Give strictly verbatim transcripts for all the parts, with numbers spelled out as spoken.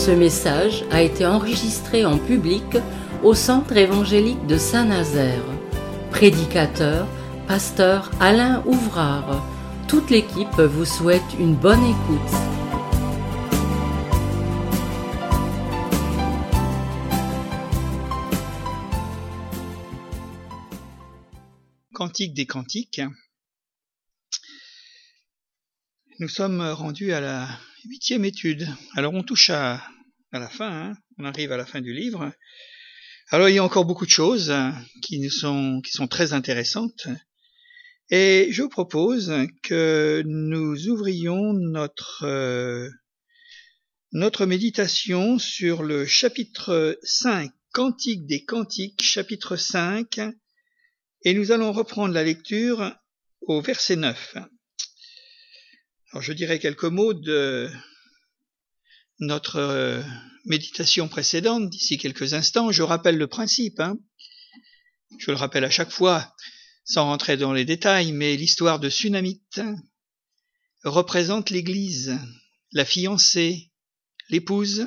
Ce message a été enregistré en public au Centre évangélique de Saint-Nazaire. Prédicateur, pasteur Alain Ouvrard. Toute l'équipe vous souhaite une bonne écoute. Cantique des cantiques. Nous sommes rendus à la huitième étude. Alors on touche à, à la fin, hein. On arrive à la fin du livre. Alors il y a encore beaucoup de choses qui nous sont, qui sont très intéressantes. Et je vous propose que nous ouvrions notre, euh, notre méditation sur le chapitre cinq, Cantique des cantiques, chapitre cinq, et nous allons reprendre la lecture au verset neuf. Alors je dirai quelques mots de notre euh, méditation précédente d'ici quelques instants. Je rappelle le principe, hein. Je le rappelle à chaque fois, sans rentrer dans les détails, mais l'histoire de Sunamite représente l'Église, la fiancée, l'épouse,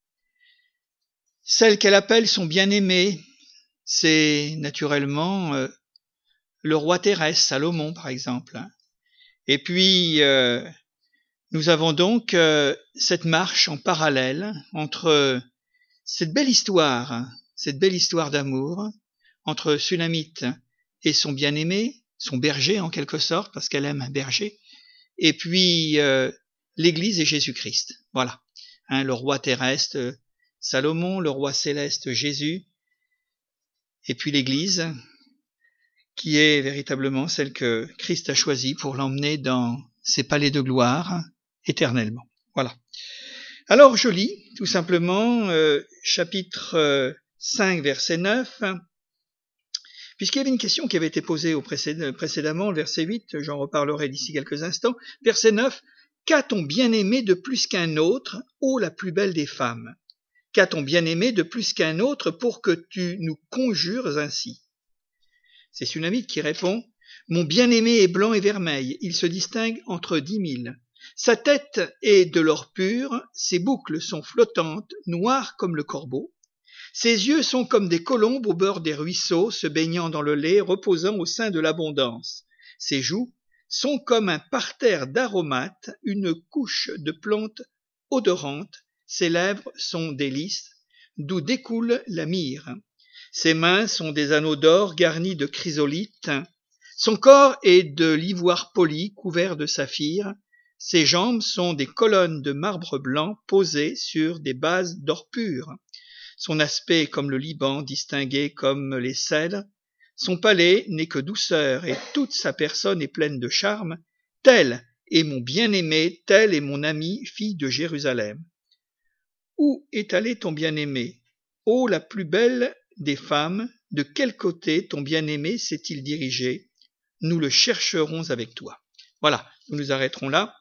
celle qu'elle appelle son bien-aimé. C'est naturellement euh, le roi terrestre, Salomon par exemple. Et puis, euh, nous avons donc euh, cette marche en parallèle entre euh, cette belle histoire, cette belle histoire d'amour, entre Sunamite et son bien-aimé, son berger en quelque sorte, parce qu'elle aime un berger, et puis euh, l'Église et Jésus-Christ. Voilà, hein, le roi terrestre, Salomon, le roi céleste, Jésus, et puis l'Église, qui est véritablement celle que Christ a choisie pour l'emmener dans ses palais de gloire éternellement. Voilà. Alors je lis tout simplement euh, chapitre euh, cinq, verset neuf, puisqu'il y avait une question qui avait été posée au précéd- précédemment, le verset huit, j'en reparlerai d'ici quelques instants. Verset neuf, « Qu'a-t-on bien-aimé de plus qu'un autre, ô la plus belle des femmes? Qu'a-t-on bien-aimé de plus qu'un autre pour que tu nous conjures ainsi ?» C'est Sunamite qui répond « Mon bien-aimé est blanc et vermeil, il se distingue entre dix mille. Sa tête est de l'or pur, ses boucles sont flottantes, noires comme le corbeau. Ses yeux sont comme des colombes au bord des ruisseaux, se baignant dans le lait, reposant au sein de l'abondance. Ses joues sont comme un parterre d'aromates, une couche de plantes odorantes. Ses lèvres sont des lys, d'où découle la myrrhe. Ses mains sont des anneaux d'or garnis de chrysolites. Son corps est de l'ivoire poli couvert de saphir. Ses jambes sont des colonnes de marbre blanc posées sur des bases d'or pur. Son aspect est comme le Liban, distingué comme les cèdres. Son palais n'est que douceur et toute sa personne est pleine de charme. Tel est mon bien-aimé, tel est mon ami, fille de Jérusalem. Où est allé ton bien-aimé? Ô la plus belle des femmes, de quel côté ton bien-aimé s'est-il dirigé? Nous le chercherons avec toi. Voilà, nous nous arrêterons là.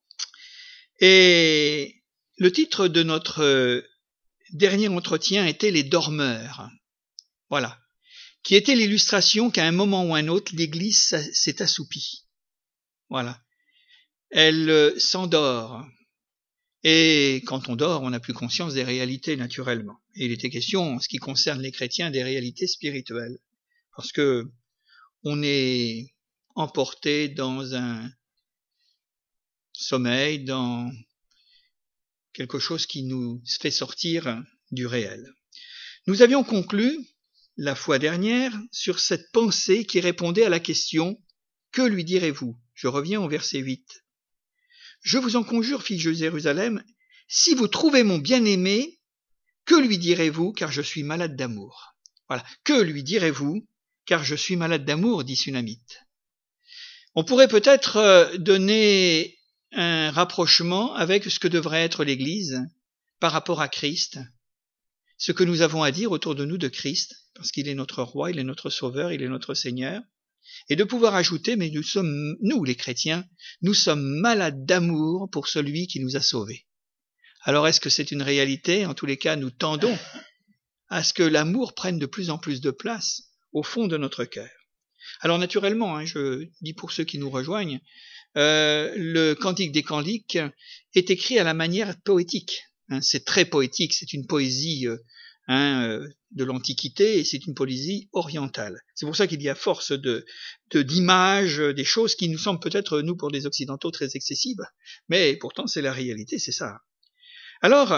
Et le titre de notre dernier entretien était les dormeurs. Voilà, qui était l'illustration qu'à un moment ou un autre, l'Église s'est assoupie. Voilà, elle s'endort. Et quand on dort, on n'a plus conscience des réalités naturellement. Et il était question, en ce qui concerne les chrétiens, des réalités spirituelles. Parce que on est emporté dans un sommeil, dans quelque chose qui nous fait sortir du réel. Nous avions conclu, la fois dernière, sur cette pensée qui répondait à la question « Que lui direz-vous » Je reviens au verset huit. Je vous en conjure, fille de Jérusalem, si vous trouvez mon bien-aimé, que lui direz-vous, car je suis malade d'amour. Voilà. Que lui direz-vous, car je suis malade d'amour, dit Sunamite. On pourrait peut-être donner un rapprochement avec ce que devrait être l'Église par rapport à Christ, ce que nous avons à dire autour de nous de Christ, parce qu'il est notre roi, il est notre sauveur, il est notre Seigneur, et de pouvoir ajouter, mais nous sommes, nous les chrétiens, nous sommes malades d'amour pour celui qui nous a sauvés. Alors est-ce que c'est une réalité? En tous les cas, nous tendons à ce que l'amour prenne de plus en plus de place au fond de notre cœur. Alors naturellement, hein, je dis pour ceux qui nous rejoignent, euh, le Cantique des cantiques est écrit à la manière poétique. Hein, c'est très poétique, c'est une poésie euh, hein, euh, de l'Antiquité et c'est une poésie orientale. C'est pour ça qu'il y a force de, de d'images, des choses qui nous semblent peut-être, nous, pour les Occidentaux, très excessives, mais pourtant c'est la réalité, c'est ça. Alors,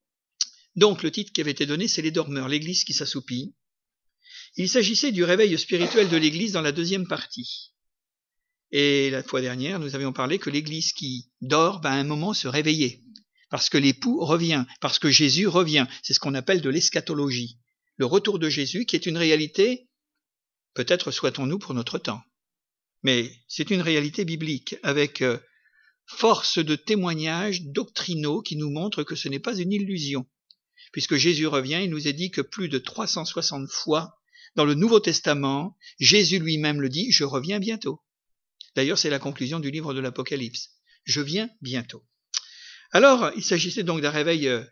donc le titre qui avait été donné, c'est Les Dormeurs, l'Église qui s'assoupit. Il s'agissait du réveil spirituel de l'Église dans la deuxième partie. Et la fois dernière, nous avions parlé que l'Église qui dort va à un moment se réveiller, parce que l'époux revient, parce que Jésus revient. C'est ce qu'on appelle de l'eschatologie, le retour de Jésus, qui est une réalité, peut-être souhaitons-nous pour notre temps, mais c'est une réalité biblique, avec euh, force de témoignages doctrinaux qui nous montrent que ce n'est pas une illusion. Puisque Jésus revient, il nous est dit que plus de trois cent soixante fois, dans le Nouveau Testament, Jésus lui-même le dit, « Je reviens bientôt ». D'ailleurs, c'est la conclusion du livre de l'Apocalypse. « Je viens bientôt ». Alors, il s'agissait donc d'un réveil, euh,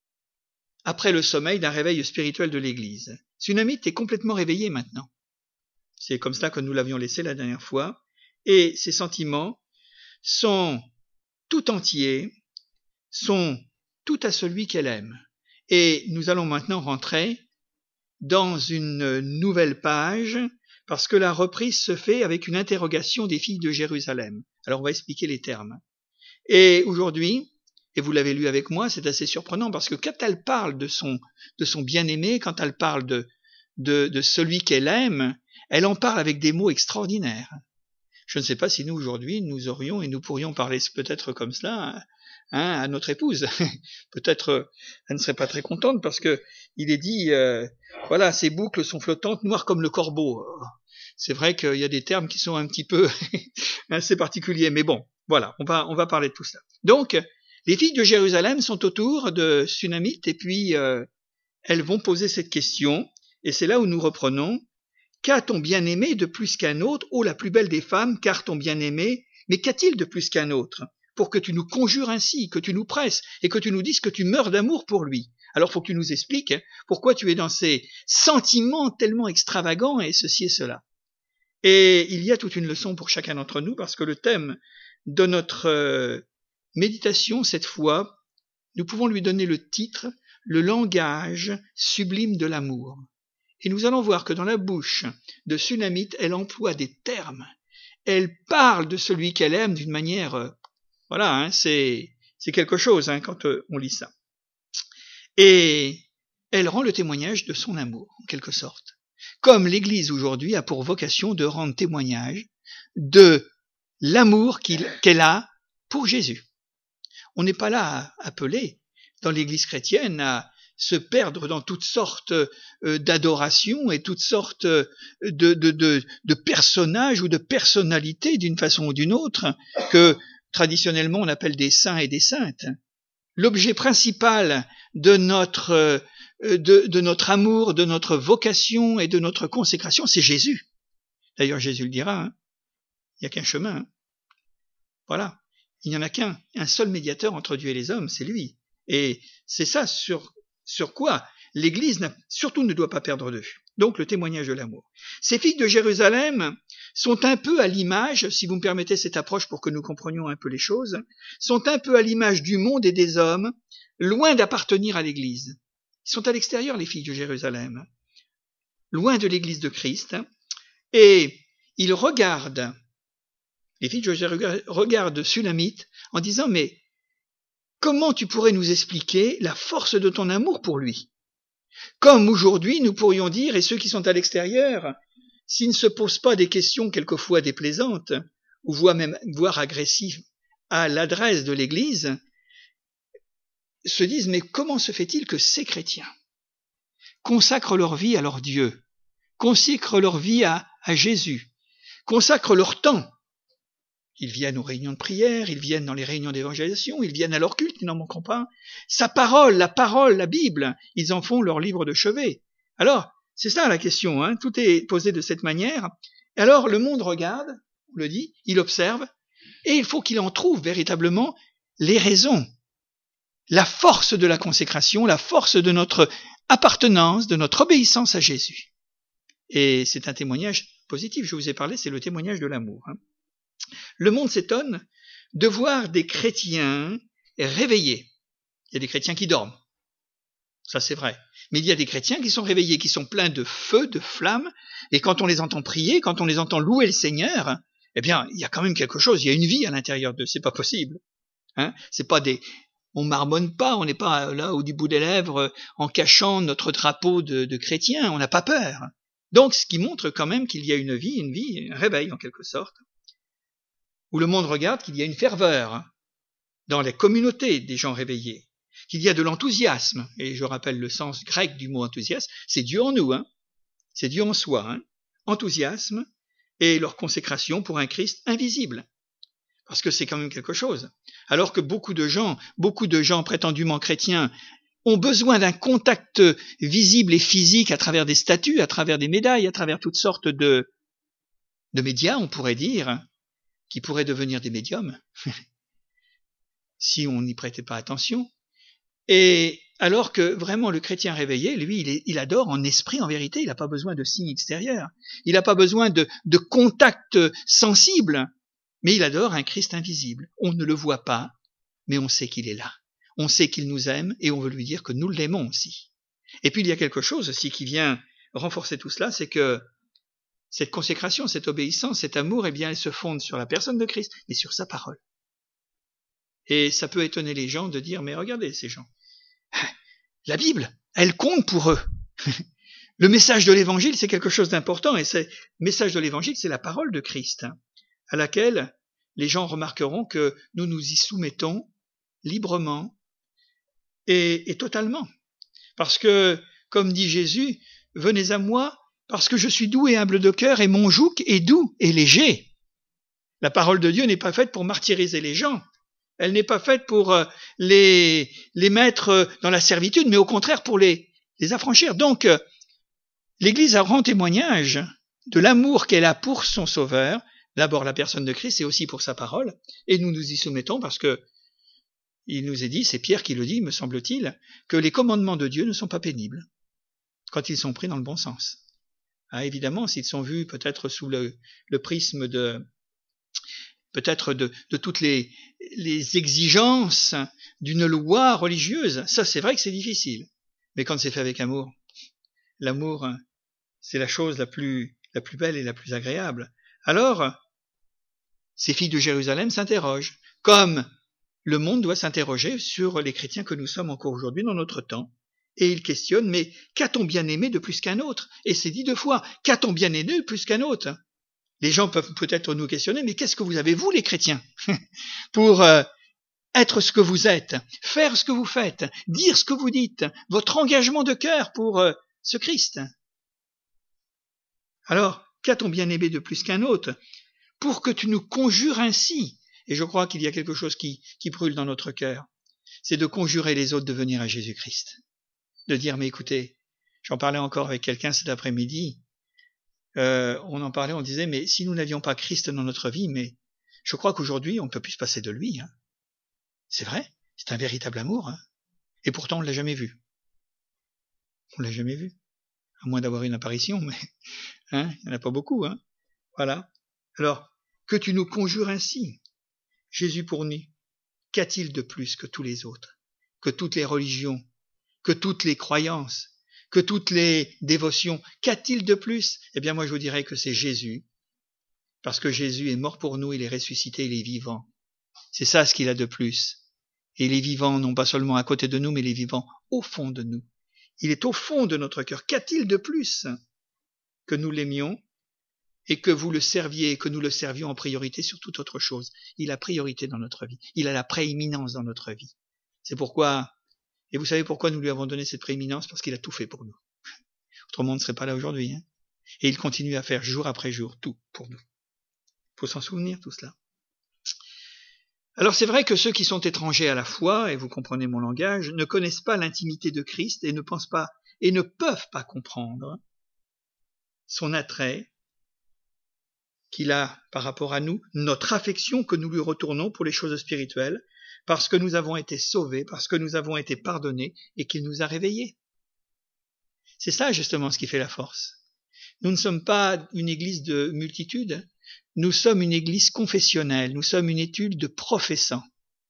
après le sommeil, d'un réveil spirituel de l'Église. Sunamite est complètement réveillé maintenant. C'est comme ça que nous l'avions laissé la dernière fois. Et ses sentiments sont tout entiers, sont tout à celui qu'elle aime. Et nous allons maintenant rentrer dans une nouvelle page, parce que la reprise se fait avec une interrogation des filles de Jérusalem. Alors on va expliquer les termes. Et aujourd'hui, et vous l'avez lu avec moi, c'est assez surprenant, parce que quand elle parle de son, de son bien-aimé, quand elle parle de, de, de celui qu'elle aime, elle en parle avec des mots extraordinaires. Je ne sais pas si nous, aujourd'hui, nous aurions et nous pourrions parler peut-être comme cela hein, à notre épouse. Peut-être elle ne serait pas très contente parce que il est dit, euh, voilà, ses boucles sont flottantes, noires comme le corbeau. C'est vrai qu'il y a des termes qui sont un petit peu assez particuliers, mais bon, voilà, on va, on va parler de tout cela. Donc, les filles de Jérusalem sont autour de Sunamite et puis euh, elles vont poser cette question, et c'est là où nous reprenons. Qu'a ton bien-aimé de plus qu'un autre, ô la plus belle des femmes, car ton bien-aimé, mais qu'a-t-il de plus qu'un autre, pour que tu nous conjures ainsi, que tu nous presses, et que tu nous dises que tu meurs d'amour pour lui? Alors faut que tu nous expliques hein, pourquoi tu es dans ces sentiments tellement extravagants, et ceci et cela. Et il y a toute une leçon pour chacun d'entre nous, parce que le thème de notre euh, méditation, cette fois, nous pouvons lui donner le titre « Le langage sublime de l'amour ». Et nous allons voir que dans la bouche de Sunamite, elle emploie des termes. Elle parle de celui qu'elle aime d'une manière... Euh, voilà, hein, c'est, c'est quelque chose hein, quand euh, on lit ça. Et elle rend le témoignage de son amour, en quelque sorte. Comme l'Église aujourd'hui a pour vocation de rendre témoignage de l'amour qu'il, qu'elle a pour Jésus. On n'est pas là appelé, dans l'Église chrétienne, à se perdre dans toutes sortes euh, d'adorations et toutes sortes de, de, de, de personnages ou de personnalités d'une façon ou d'une autre que traditionnellement on appelle des saints et des saintes. L'objet principal de notre, euh, de, de notre amour, de notre vocation et de notre consécration, c'est Jésus. D'ailleurs Jésus le dira, hein, il n'y a qu'un chemin. Hein. Voilà, il n'y en a qu'un, un seul médiateur entre Dieu et les hommes, c'est lui. Et c'est ça sur sur quoi l'Église n'a, surtout ne doit pas perdre de vue. Donc le témoignage de l'amour. Ces filles de Jérusalem sont un peu à l'image, si vous me permettez cette approche pour que nous comprenions un peu les choses, sont un peu à l'image du monde et des hommes, loin d'appartenir à l'Église. Ils sont à l'extérieur, les filles de Jérusalem, loin de l'Église de Christ, et ils regardent, les filles de Jérusalem regardent Sunamite en disant, mais comment tu pourrais nous expliquer la force de ton amour pour lui? Comme aujourd'hui, nous pourrions dire, et ceux qui sont à l'extérieur, s'ils ne se posent pas des questions quelquefois déplaisantes, ou voire même voire agressives à l'adresse de l'Église, se disent, mais comment se fait-il que ces chrétiens consacrent leur vie à leur Dieu, consacrent leur vie à, à Jésus, consacrent leur temps? Ils viennent aux réunions de prière, ils viennent dans les réunions d'évangélisation, ils viennent à leur culte, ils n'en manqueront pas. Sa parole, la parole, la Bible, ils en font leur livre de chevet. Alors, c'est ça la question, hein, tout est posé de cette manière. Alors, le monde regarde, on le dit, il observe, et il faut qu'il en trouve véritablement les raisons. La force de la consécration, la force de notre appartenance, de notre obéissance à Jésus. Et c'est un témoignage positif, je vous ai parlé, c'est le témoignage de l'amour, hein. Le monde s'étonne de voir des chrétiens réveillés. Il y a des chrétiens qui dorment. Ça, c'est vrai. Mais il y a des chrétiens qui sont réveillés, qui sont pleins de feu, de flamme, et quand on les entend prier, quand on les entend louer le Seigneur, eh bien, il y a quand même quelque chose, il y a une vie à l'intérieur d'eux, c'est pas possible. Hein, c'est pas des, on marmonne pas, on n'est pas là au du bout des lèvres en cachant notre drapeau de, de chrétien, on n'a pas peur. Donc, ce qui montre quand même qu'il y a une vie, une vie, un réveil en quelque sorte, où le monde regarde qu'il y a une ferveur dans les communautés des gens réveillés, qu'il y a de l'enthousiasme, et je rappelle le sens grec du mot enthousiasme, c'est Dieu en nous, hein, c'est Dieu en soi, hein, enthousiasme et leur consécration pour un Christ invisible. Parce que c'est quand même quelque chose. Alors que beaucoup de gens, beaucoup de gens prétendument chrétiens ont besoin d'un contact visible et physique à travers des statues, à travers des médailles, à travers toutes sortes de, de médias, on pourrait dire, qui pourraient devenir des médiums, si on n'y prêtait pas attention. Et alors que vraiment le chrétien réveillé, lui, il, est, il adore en esprit, en vérité, il n'a pas besoin de signes extérieurs, il n'a pas besoin de, de contact sensible, mais il adore un Christ invisible. On ne le voit pas, mais on sait qu'il est là. On sait qu'il nous aime et on veut lui dire que nous l'aimons aussi. Et puis il y a quelque chose aussi qui vient renforcer tout cela, c'est que cette consécration, cette obéissance, cet amour, eh bien, elle se fonde sur la personne de Christ, mais sur sa parole. Et ça peut étonner les gens de dire, mais regardez ces gens, la Bible, elle compte pour eux. Le message de l'évangile, c'est quelque chose d'important, et le message de l'évangile, c'est la parole de Christ, à laquelle les gens remarqueront que nous nous y soumettons librement et, et totalement. Parce que, comme dit Jésus, venez à moi, parce que je suis doux et humble de cœur, et mon joug est doux et léger. La parole de Dieu n'est pas faite pour martyriser les gens. Elle n'est pas faite pour les, les mettre dans la servitude, mais au contraire pour les, les affranchir. Donc, l'Église rend témoignage de l'amour qu'elle a pour son Sauveur, d'abord la personne de Christ et aussi pour sa parole, et nous nous y soumettons parce que il nous est dit, c'est Pierre qui le dit, me semble-t-il, que les commandements de Dieu ne sont pas pénibles quand ils sont pris dans le bon sens. Ah, évidemment, s'ils sont vus peut-être sous le, le prisme de peut-être de, de toutes les, les exigences d'une loi religieuse, ça c'est vrai que c'est difficile. Mais quand c'est fait avec amour, l'amour, c'est la chose la plus, la plus belle et la plus agréable. Alors, ces filles de Jérusalem s'interrogent, comme le monde doit s'interroger sur les chrétiens que nous sommes encore aujourd'hui dans notre temps. Et ils questionnent, mais qu'a-t-on bien aimé de plus qu'un autre? Et c'est dit deux fois, qu'a-t-on bien aimé de plus qu'un autre? Les gens peuvent peut-être nous questionner, mais qu'est-ce que vous avez, vous, les chrétiens, pour euh, être ce que vous êtes, faire ce que vous faites, dire ce que vous dites, votre engagement de cœur pour euh, ce Christ? Alors, qu'a-t-on bien aimé de plus qu'un autre? Pour que tu nous conjures ainsi, et je crois qu'il y a quelque chose qui, qui brûle dans notre cœur, c'est de conjurer les autres de venir à Jésus-Christ. De dire, mais écoutez, j'en parlais encore avec quelqu'un cet après-midi, Euh, on en parlait, on disait, mais si nous n'avions pas Christ dans notre vie, mais je crois qu'aujourd'hui, on ne peut plus se passer de lui. Hein. C'est vrai, c'est un véritable amour. Hein. Et pourtant, on ne l'a jamais vu. On ne l'a jamais vu. À moins d'avoir une apparition, mais hein, il n'y en a pas beaucoup. Hein. Voilà. Alors, que tu nous conjures ainsi, Jésus pour nous, qu'a-t-il de plus que tous les autres, que toutes les religions, que toutes les croyances, que toutes les dévotions, qu'a-t-il de plus? Eh bien, moi, je vous dirais que c'est Jésus, parce que Jésus est mort pour nous, il est ressuscité, il est vivant. C'est ça ce qu'il a de plus. Et il est vivant, non pas seulement à côté de nous, mais il est vivant au fond de nous. Il est au fond de notre cœur. Qu'a-t-il de plus que nous l'aimions et que vous le serviez et que nous le servions en priorité sur toute autre chose? Il a priorité dans notre vie. Il a la prééminence dans notre vie. C'est pourquoi... Et vous savez pourquoi nous lui avons donné cette prééminence? Parce qu'il a tout fait pour nous. Autrement, on ne serait pas là aujourd'hui. Hein. Et il continue à faire jour après jour tout pour nous. Il faut s'en souvenir, tout cela. Alors c'est vrai que ceux qui sont étrangers à la foi, et vous comprenez mon langage, ne connaissent pas l'intimité de Christ et ne pensent pas, et ne peuvent pas comprendre son attrait qu'il a par rapport à nous, notre affection que nous lui retournons pour les choses spirituelles, parce que nous avons été sauvés, parce que nous avons été pardonnés et qu'il nous a réveillés. C'est ça justement ce qui fait la force. Nous ne sommes pas une église de multitude, nous sommes une église confessionnelle, nous sommes une étude de professants.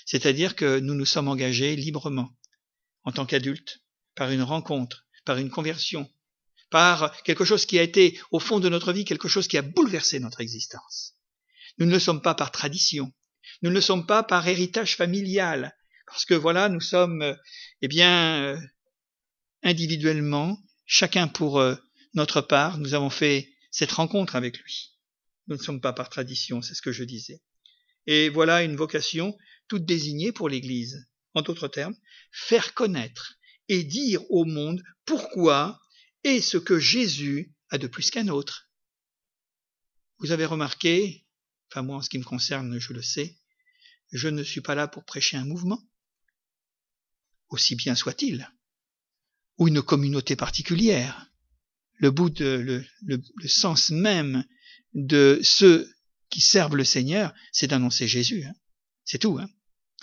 C'est-à-dire que nous nous sommes engagés librement, en tant qu'adultes, par une rencontre, par une conversion, par quelque chose qui a été, au fond de notre vie, quelque chose qui a bouleversé notre existence. Nous ne le sommes pas par tradition, nous ne le sommes pas par héritage familial, parce que voilà, nous sommes, eh bien, individuellement, chacun pour notre part, nous avons fait cette rencontre avec lui. Nous ne sommes pas par tradition, c'est ce que je disais. Et voilà une vocation toute désignée pour l'Église. En d'autres termes, faire connaître et dire au monde pourquoi et ce que Jésus a de plus qu'un autre. Vous avez remarqué, enfin moi en ce qui me concerne, je le sais, je ne suis pas là pour prêcher un mouvement, aussi bien soit-il, ou une communauté particulière. Le bout de, le, le, le sens même de ceux qui servent le Seigneur, c'est d'annoncer Jésus. Hein. C'est tout. Hein.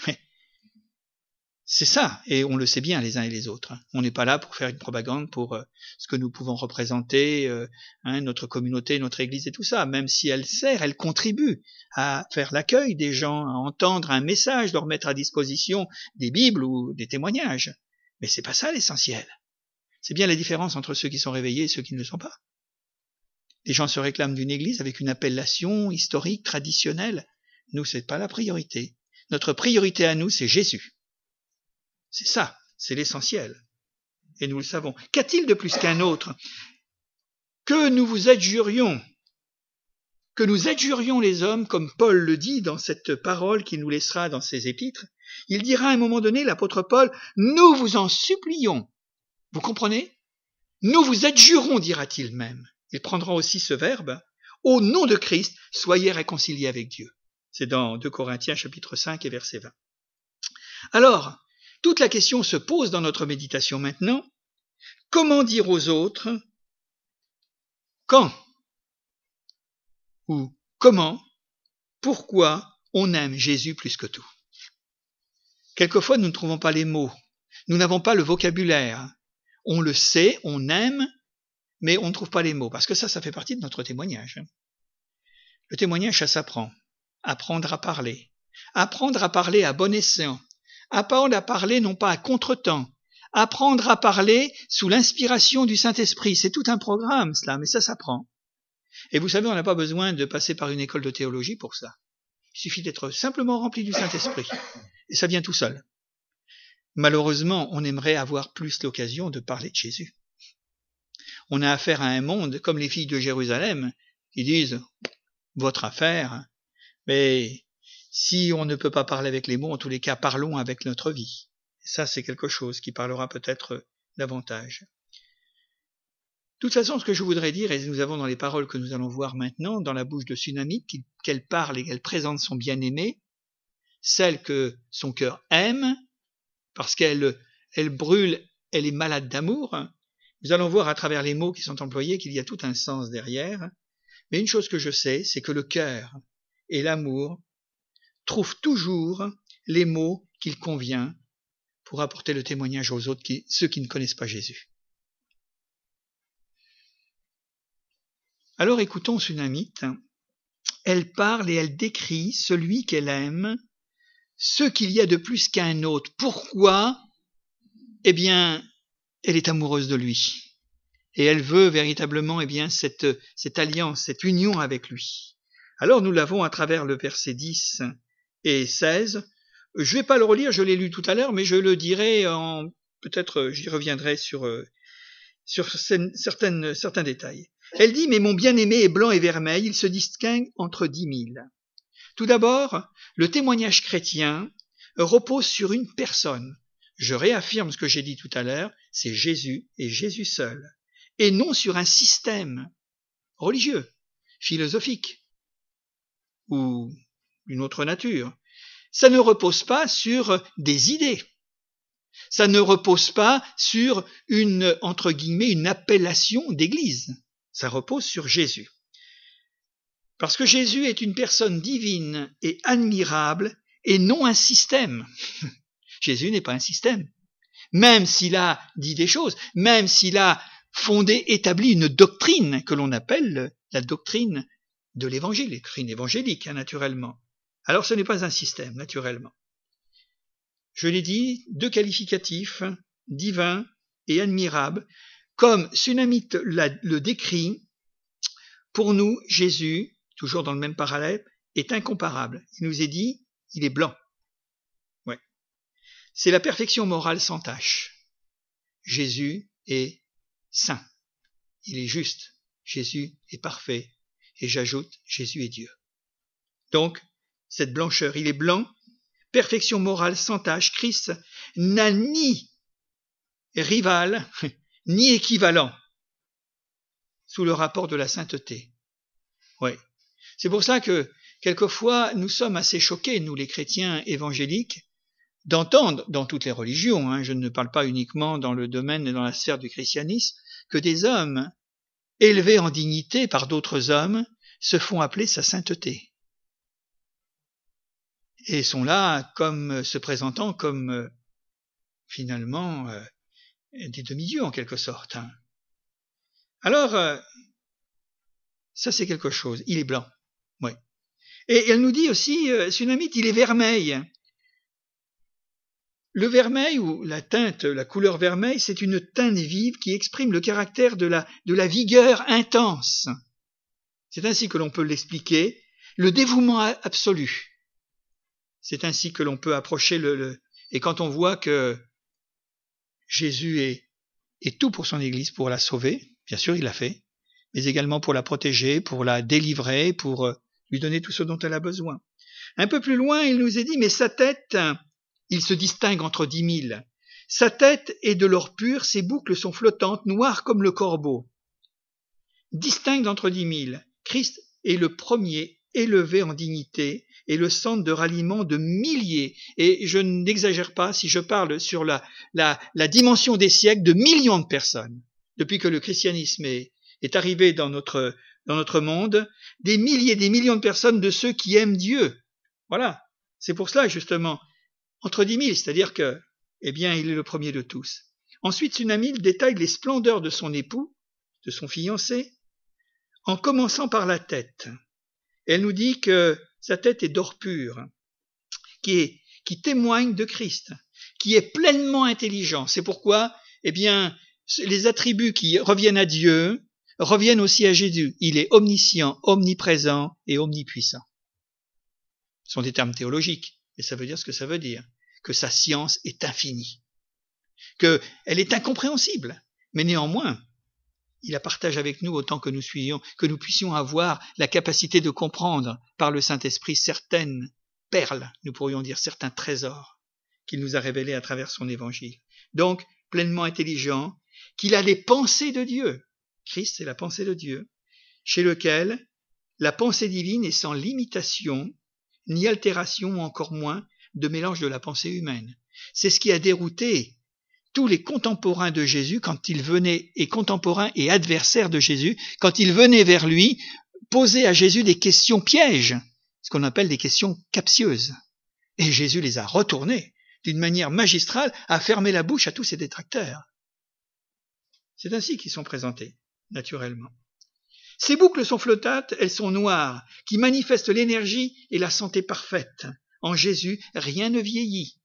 C'est ça, et on le sait bien les uns et les autres. Hein. On n'est pas là pour faire une propagande pour euh, ce que nous pouvons représenter, euh, hein, notre communauté, notre Église et tout ça. Même si elle sert, elle contribue à faire l'accueil des gens, à entendre un message, leur mettre à disposition des Bibles ou des témoignages. Mais c'est pas ça l'essentiel. C'est bien la différence entre ceux qui sont réveillés et ceux qui ne le sont pas. Les gens se réclament d'une Église avec une appellation historique, traditionnelle. Nous, c'est pas la priorité. Notre priorité à nous, c'est Jésus. C'est ça, c'est l'essentiel. Et nous le savons. Qu'a-t-il de plus qu'un autre? Que nous vous adjurions, que nous adjurions les hommes, comme Paul le dit dans cette parole qu'il nous laissera dans ses épîtres. Il dira à un moment donné, l'apôtre Paul, « Nous vous en supplions ». Vous comprenez? « Nous vous adjurons », dira-t-il même. Il prendra aussi ce verbe, « Au nom de Christ, soyez réconciliés avec Dieu ». C'est dans deux Corinthiens chapitre cinq et verset vingt. Alors, toute la question se pose dans notre méditation maintenant. Comment dire aux autres quand ou comment, pourquoi on aime Jésus plus que tout? Quelquefois, nous ne trouvons pas les mots. Nous n'avons pas le vocabulaire. On le sait, on aime, mais on ne trouve pas les mots. Parce que ça, ça fait partie de notre témoignage. Le témoignage, ça s'apprend. Apprendre à parler. Apprendre à parler à bon escient. Apprendre à parler non pas à contretemps, apprendre à parler sous l'inspiration du Saint-Esprit. C'est tout un programme, cela, mais ça s'apprend. Et vous savez, on n'a pas besoin de passer par une école de théologie pour ça. Il suffit d'être simplement rempli du Saint-Esprit. Et ça vient tout seul. Malheureusement, on aimerait avoir plus l'occasion de parler de Jésus. On a affaire à un monde, comme les filles de Jérusalem, qui disent « votre affaire », mais si on ne peut pas parler avec les mots, en tous les cas, parlons avec notre vie. Ça, c'est quelque chose qui parlera peut-être davantage. De toute façon, ce que je voudrais dire, et nous avons dans les paroles que nous allons voir maintenant, dans la bouche de Sunamite, qu'elle parle et qu'elle présente son bien-aimé, celle que son cœur aime, parce qu'elle elle brûle, elle est malade d'amour. Nous allons voir à travers les mots qui sont employés qu'il y a tout un sens derrière. Mais une chose que je sais, c'est que le cœur et l'amour trouve toujours les mots qu'il convient pour apporter le témoignage aux autres, qui, ceux qui ne connaissent pas Jésus. Alors écoutons Sunamite. Elle parle et elle décrit celui qu'elle aime, ce qu'il y a de plus qu'un autre. Pourquoi? Eh bien, elle est amoureuse de lui. Et elle veut véritablement, eh bien, cette, cette alliance, cette union avec lui. Alors nous l'avons à travers le verset dix et seize. Je ne vais pas le relire, je l'ai lu tout à l'heure, mais je le dirai en, peut-être j'y reviendrai sur, sur certaines, certains détails. Elle dit, mais mon bien-aimé est blanc et vermeil, il se distingue entre dix mille. Tout d'abord, le témoignage chrétien repose sur une personne. Je réaffirme ce que j'ai dit tout à l'heure, c'est Jésus et Jésus seul, et non sur un système religieux, philosophique, ou une autre nature. Ça ne repose pas sur des idées. Ça ne repose pas sur une, entre guillemets, une appellation d'église. Ça repose sur Jésus. Parce que Jésus est une personne divine et admirable et non un système. Jésus n'est pas un système. Même s'il a dit des choses, même s'il a fondé, établi une doctrine que l'on appelle la doctrine de l'évangile, la doctrine évangélique, hein, naturellement. Alors ce n'est pas un système, naturellement. je l'ai dit, deux qualificatifs, divin et admirable, comme Sunamite la, le décrit. Pour nous, Jésus, toujours dans le même parallèle, est incomparable. Il nous est dit, il est blanc. Ouais. C'est la perfection morale sans tache. Jésus est saint. Il est juste. Jésus est parfait. Et j'ajoute, Jésus est Dieu. Donc, cette blancheur, il est blanc, perfection morale sans tache. Christ n'a ni rival, ni équivalent sous le rapport de la sainteté. Oui. C'est pour ça que, quelquefois, nous sommes assez choqués, nous les chrétiens évangéliques, d'entendre, dans toutes les religions, hein, je ne parle pas uniquement dans le domaine et dans la sphère du christianisme, que des hommes, élevés en dignité par d'autres hommes, se font appeler sa sainteté. Et sont là comme se présentant comme, euh, finalement, euh, des demi-dieux en quelque sorte. Hein. Alors, euh, ça c'est quelque chose. Il est blanc. Ouais. Et elle nous dit aussi, euh, Sunamite, il est vermeil. Le vermeil, ou la teinte, la couleur vermeil, c'est une teinte vive qui exprime le caractère de la, de la vigueur intense. C'est ainsi que l'on peut l'expliquer, le dévouement absolu. C'est ainsi que l'on peut approcher le, le... Et quand on voit que Jésus est, est tout pour son Église, pour la sauver, bien sûr il l'a fait, mais également pour la protéger, pour la délivrer, pour lui donner tout ce dont elle a besoin. Un peu plus loin, il nous est dit, mais sa tête, il se distingue entre dix mille. Sa tête est de l'or pur, ses boucles sont flottantes, noires comme le corbeau. Distingue d'entre dix mille. Christ est le premier élevé en dignité et le centre de ralliement de milliers, et je n'exagère pas si je parle sur la, la, la dimension des siècles, de millions de personnes. Depuis que le christianisme est, est arrivé dans notre, dans notre monde, des milliers, des millions de personnes de ceux qui aiment Dieu. Voilà. C'est pour cela, justement, entre dix mille, c'est-à-dire que, eh bien, il est le premier de tous. Ensuite, Sunamite détaille les splendeurs de son époux, de son fiancé, en commençant par la tête. Elle nous dit que sa tête est d'or pur, qui, est, qui témoigne de Christ, qui est pleinement intelligent. C'est pourquoi, eh bien, les attributs qui reviennent à Dieu reviennent aussi à Jésus. Il est omniscient, omniprésent et omnipuissant. Ce sont des termes théologiques, mais ça veut dire ce que ça veut dire, que sa science est infinie, qu'elle est incompréhensible, mais néanmoins, il la partage avec nous autant que nous suivions, que nous puissions avoir la capacité de comprendre par le Saint-Esprit certaines perles, nous pourrions dire certains trésors qu'il nous a révélés à travers son évangile. Donc, pleinement intelligent, qu'il a les pensées de Dieu. Christ, c'est la pensée de Dieu, chez lequel la pensée divine est sans limitation, ni altération, ou encore moins de mélange de la pensée humaine. C'est ce qui a dérouté tous les contemporains de Jésus, quand ils venaient, et contemporains et adversaires de Jésus, quand ils venaient vers lui, poser à Jésus des questions pièges, ce qu'on appelle des questions captieuses. Et Jésus les a retournées d'une manière magistrale, à fermer la bouche à tous ses détracteurs. C'est ainsi qu'ils sont présentés, naturellement. Ces boucles sont flottantes, elles sont noires, qui manifestent l'énergie et la santé parfaite. En Jésus, rien ne vieillit.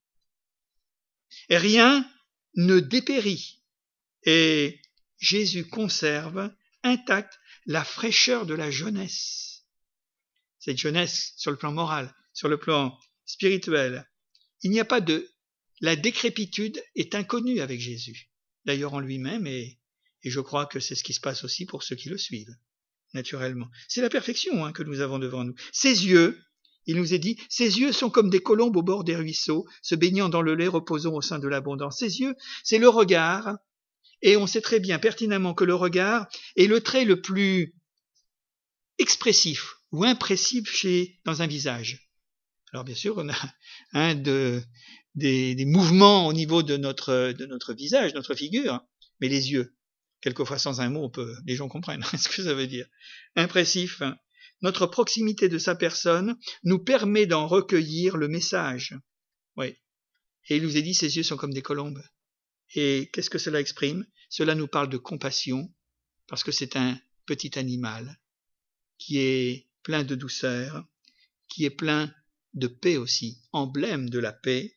Et rien ne dépérit. Et Jésus conserve intacte la fraîcheur de la jeunesse. Cette jeunesse sur le plan moral, sur le plan spirituel. Il n'y a pas de... La décrépitude est inconnue avec Jésus. D'ailleurs en lui-même, et, et je crois que c'est ce qui se passe aussi pour ceux qui le suivent, naturellement. C'est la perfection hein, que nous avons devant nous. Ses yeux, il nous est dit, ses yeux sont comme des colombes au bord des ruisseaux, se baignant dans le lait, reposant au sein de l'abondance. Ses yeux, c'est le regard, et on sait très bien pertinemment que le regard est le trait le plus expressif ou impressif chez, dans un visage. Alors bien sûr, on a un de, des, des mouvements au niveau de notre, de notre visage, notre figure, mais les yeux, quelquefois sans un mot, on peut, les gens comprennent ce que ça veut dire. Impressif, hein. Notre proximité de sa personne nous permet d'en recueillir le message. Oui. Et il nous est dit, ses yeux sont comme des colombes. Et qu'est-ce que cela exprime? Cela nous parle de compassion, parce que c'est un petit animal qui est plein de douceur, qui est plein de paix aussi, emblème de la paix,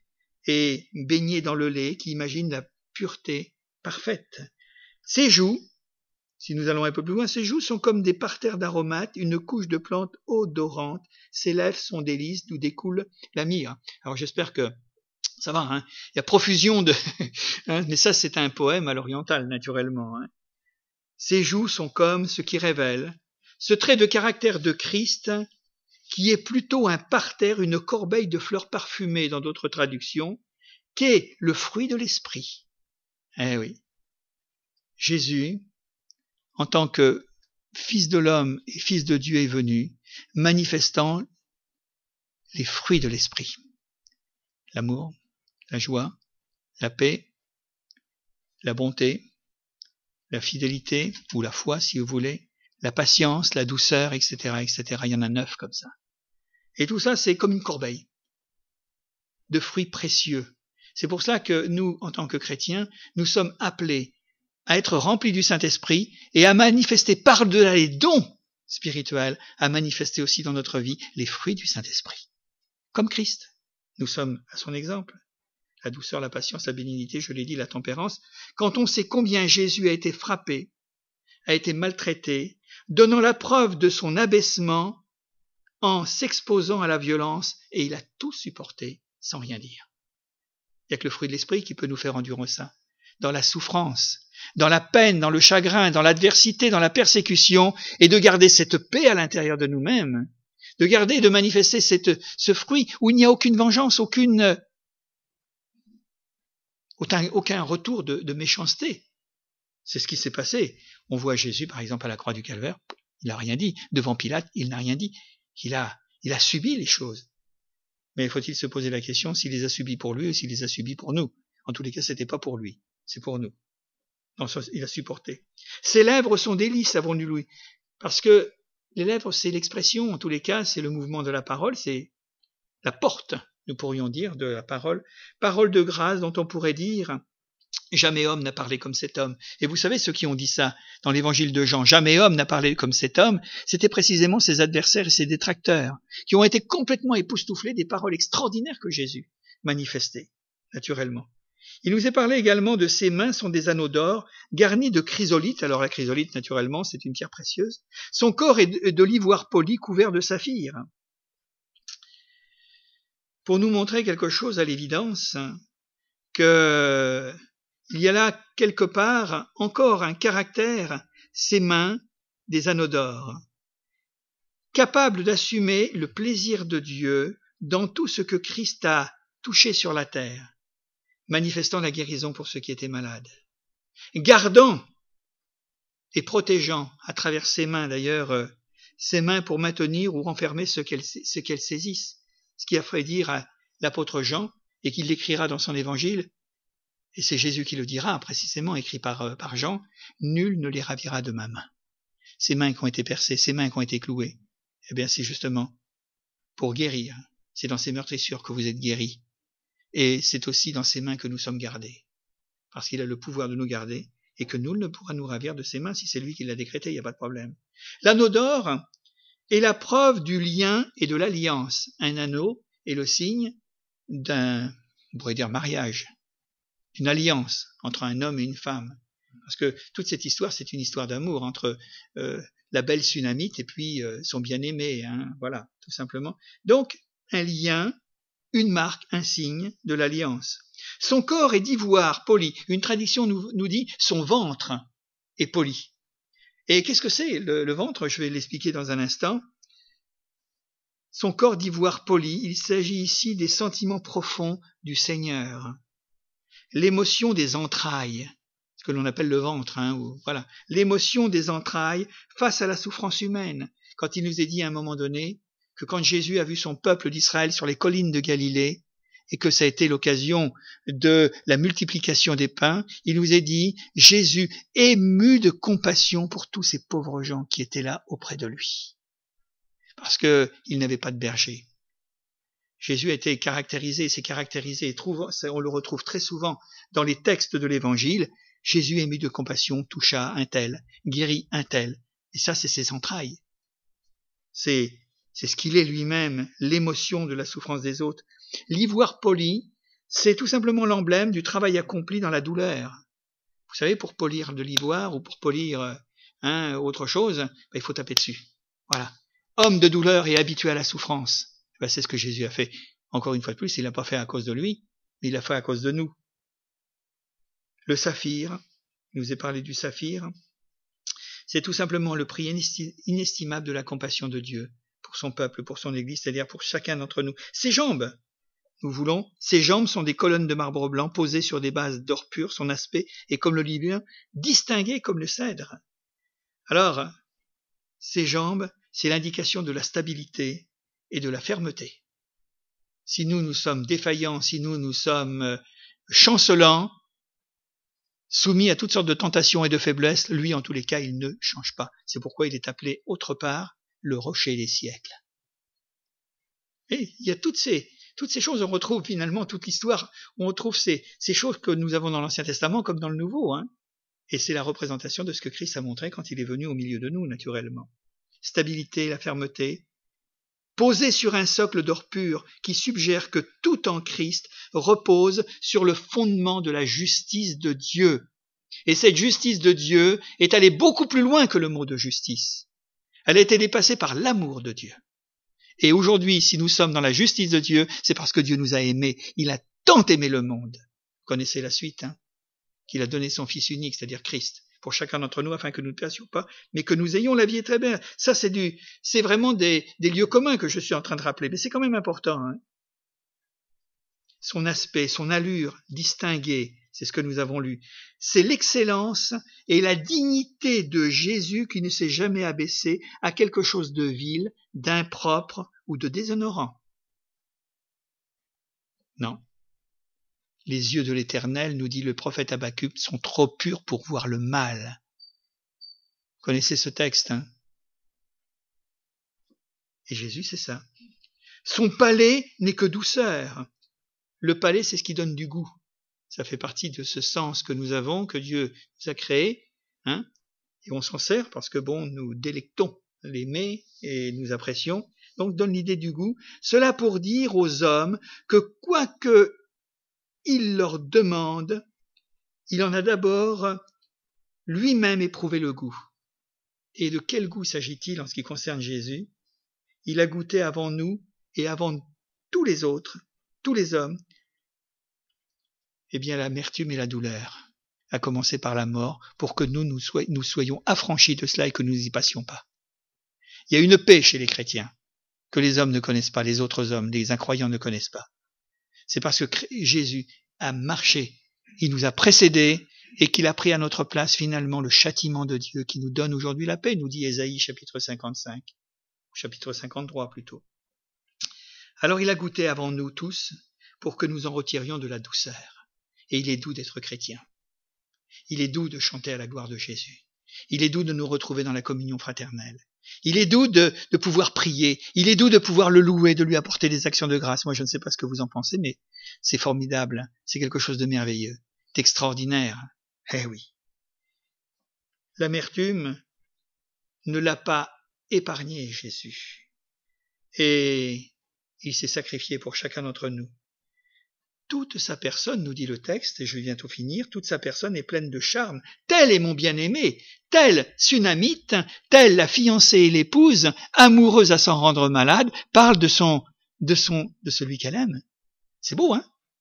et baigné dans le lait, qui imagine la pureté parfaite. Ses joues, si nous allons un peu plus loin, ses joues sont comme des parterres d'aromates, une couche de plantes odorantes. Ses lèvres sont des lys d'où découle la myrrhe. Alors j'espère que ça va, hein. Il y a profusion de... hein, mais ça, c'est un poème à l'oriental, naturellement. Hein. Ses joues sont comme ce qui révèle ce trait de caractère de Christ qui est plutôt un parterre, une corbeille de fleurs parfumées dans d'autres traductions, qu'est le fruit de l'esprit. Eh oui. Jésus, en tant que Fils de l'homme et Fils de Dieu est venu, manifestant les fruits de l'esprit. L'amour, la joie, la paix, la bonté, la fidélité, ou la foi si vous voulez, la patience, la douceur, et cetera, et cetera. Il y en a neuf comme ça. Et tout ça, c'est comme une corbeille de fruits précieux. C'est pour cela que nous, en tant que chrétiens, nous sommes appelés à être remplis du Saint-Esprit et à manifester par-delà les dons spirituels, à manifester aussi dans notre vie les fruits du Saint-Esprit. Comme Christ, nous sommes à son exemple. La douceur, la patience, la bénignité, je l'ai dit, la tempérance. Quand on sait combien Jésus a été frappé, a été maltraité, donnant la preuve de son abaissement en s'exposant à la violence, et il a tout supporté sans rien dire. Il n'y a que le fruit de l'esprit qui peut nous faire endurer ça. Dans la souffrance, dans la peine, dans le chagrin, dans l'adversité, dans la persécution, et de garder cette paix à l'intérieur de nous-mêmes, de garder et de manifester cette, ce fruit où il n'y a aucune vengeance, aucune, aucun, aucun retour de, de méchanceté. C'est ce qui s'est passé. On voit Jésus, par exemple, à la croix du Calvaire, il n'a rien dit. Devant Pilate, il n'a rien dit. Il a, il a subi les choses. Mais faut-il se poser la question s'il les a subis pour lui ou s'il les a subis pour nous? En tous les cas, c'était pas pour lui, c'est pour nous. Non, il a supporté. Ses lèvres sont des lys, avons-nous lu. Parce que les lèvres, c'est l'expression, en tous les cas, c'est le mouvement de la parole, c'est la porte, nous pourrions dire, de la parole. Parole de grâce dont on pourrait dire, jamais homme n'a parlé comme cet homme. Et vous savez ceux qui ont dit ça dans l'évangile de Jean, jamais homme n'a parlé comme cet homme, c'était précisément ses adversaires et ses détracteurs, qui ont été complètement époustouflés des paroles extraordinaires que Jésus manifestait, naturellement. Il nous est parlé également de ses mains sont des anneaux d'or, garnis de chrysolite. Alors la chrysolite, naturellement, c'est une pierre précieuse. Son corps est de l'ivoire poli, couvert de saphir. Pour nous montrer quelque chose à l'évidence, que il y a là quelque part encore un caractère, ses mains, des anneaux d'or, capable d'assumer le plaisir de Dieu dans tout ce que Christ a touché sur la terre, manifestant la guérison pour ceux qui étaient malades, gardant et protégeant à travers ses mains d'ailleurs, euh, ses mains pour maintenir ou renfermer ce qu'elles, ce qu'elles saisissent, ce qui a fait dire à l'apôtre Jean, et qu'il l'écrira dans son évangile, et c'est Jésus qui le dira, précisément écrit par, euh, par Jean, nul ne les ravira de ma main. Ces mains qui ont été percées, ces mains qui ont été clouées, eh bien c'est justement pour guérir, c'est dans ces meurtrissures que vous êtes guéris. Et c'est aussi dans ses mains que nous sommes gardés, parce qu'il a le pouvoir de nous garder, et que nul ne pourra nous ravir de ses mains, si c'est lui qui l'a décrété, il n'y a pas de problème. L'anneau d'or est la preuve du lien et de l'alliance. Un anneau est le signe d'un, on pourrait dire mariage, d'une alliance entre un homme et une femme. Parce que toute cette histoire, c'est une histoire d'amour entre euh, la belle Sunamite et puis euh, son bien-aimé, hein, voilà, tout simplement. Donc, un lien, une marque, un signe de l'alliance. Son corps est d'ivoire poli. Une tradition nous, nous dit son ventre est poli. Et qu'est-ce que c'est le, le ventre? Je vais l'expliquer dans un instant. Son corps d'ivoire poli, il s'agit ici des sentiments profonds du Seigneur. L'émotion des entrailles, ce que l'on appelle le ventre, hein, ou, voilà. L'émotion des entrailles face à la souffrance humaine. Quand il nous est dit à un moment donné que quand Jésus a vu son peuple d'Israël sur les collines de Galilée, et que ça a été l'occasion de la multiplication des pains, il nous est dit, Jésus ému de compassion pour tous ces pauvres gens qui étaient là auprès de lui. Parce que il n'avait pas de berger. Jésus a été caractérisé, c'est caractérisé, on le retrouve très souvent dans les textes de l'Évangile, Jésus ému de compassion toucha un tel, guérit un tel. Et ça, c'est ses entrailles. C'est, c'est ce qu'il est lui-même, l'émotion de la souffrance des autres. L'ivoire poli, c'est tout simplement l'emblème du travail accompli dans la douleur. Vous savez, pour polir de l'ivoire ou pour polir hein, autre chose, ben, il faut taper dessus. Voilà. Homme de douleur et habitué à la souffrance. Ben, c'est ce que Jésus a fait. Encore une fois de plus, il l'a pas fait à cause de lui, mais il l'a fait à cause de nous. Le saphir, il nous est parlé du saphir, c'est tout simplement le prix inestimable de la compassion de Dieu pour son peuple, pour son Église, c'est-à-dire pour chacun d'entre nous. Ses jambes, nous voulons, ses jambes sont des colonnes de marbre blanc posées sur des bases d'or pur, son aspect est comme le libyen, distingué comme le cèdre. Alors, ses jambes, c'est l'indication de la stabilité et de la fermeté. Si nous, nous sommes défaillants, si nous, nous sommes chancelants, soumis à toutes sortes de tentations et de faiblesses, lui, en tous les cas, il ne change pas. C'est pourquoi il est appelé autre part le rocher des siècles. Et il y a toutes ces, toutes ces choses, on retrouve finalement toute l'histoire, on retrouve ces, ces choses que nous avons dans l'Ancien Testament comme dans le Nouveau, hein. Et c'est la représentation de ce que Christ a montré quand il est venu au milieu de nous, naturellement. Stabilité, la fermeté, posé sur un socle d'or pur qui suggère que tout en Christ repose sur le fondement de la justice de Dieu. Et cette justice de Dieu est allée beaucoup plus loin que le mot de justice. Elle a été dépassée par l'amour de Dieu. Et aujourd'hui, si nous sommes dans la justice de Dieu, c'est parce que Dieu nous a aimés. Il a tant aimé le monde. Vous connaissez la suite, hein? Qu'il a donné son Fils unique, c'est-à-dire Christ, pour chacun d'entre nous, afin que nous ne passions pas, mais que nous ayons la vie éternelle. Ça, c'est du, c'est vraiment des, des lieux communs que je suis en train de rappeler, mais c'est quand même important, hein. Son aspect, son allure distinguée, c'est ce que nous avons lu. C'est l'excellence et la dignité de Jésus qui ne s'est jamais abaissé à quelque chose de vil, d'impropre ou de déshonorant. Non. Les yeux de l'Éternel, nous dit le prophète Habacuc, sont trop purs pour voir le mal. Vous connaissez ce texte, hein? Et Jésus, c'est ça. Son palais n'est que douceur. Le palais, c'est ce qui donne du goût. Ça fait partie de ce sens que nous avons, que Dieu nous a créé, hein? Et on s'en sert parce que, bon, nous délectons les mets et nous apprécions. Donc, donne l'idée du goût. Cela pour dire aux hommes que quoique il leur demande, il en a d'abord lui-même éprouvé le goût. Et de quel goût s'agit-il en ce qui concerne Jésus? Il a goûté avant nous et avant tous les autres, tous les hommes, eh bien l'amertume et la douleur, à commencer par la mort, pour que nous, nous, soy- nous soyons affranchis de cela et que nous n'y passions pas. Il y a une paix chez les chrétiens, que les hommes ne connaissent pas, les autres hommes, les incroyants ne connaissent pas. C'est parce que Jésus a marché, il nous a précédés et qu'il a pris à notre place finalement le châtiment de Dieu qui nous donne aujourd'hui la paix, nous dit Ésaïe chapitre cinquante-cinq, chapitre cinquante-trois plutôt. Alors il a goûté avant nous tous pour que nous en retirions de la douceur. Et il est doux d'être chrétien. Il est doux de chanter à la gloire de Jésus. Il est doux de nous retrouver dans la communion fraternelle. Il est doux de, de pouvoir prier. Il est doux de pouvoir le louer, de lui apporter des actions de grâce. Moi, je ne sais pas ce que vous en pensez, mais c'est formidable. C'est quelque chose de merveilleux, d'extraordinaire. Eh oui. L'amertume ne l'a pas épargné, Jésus. Et il s'est sacrifié pour chacun d'entre nous. Toute sa personne, nous dit le texte, et je viens tout finir, toute sa personne est pleine de charme. Tel est mon bien-aimé, tel Sunamite, telle la fiancée et l'épouse, amoureuse à s'en rendre malade, parle de son, de son, de celui qu'elle aime. C'est beau, hein?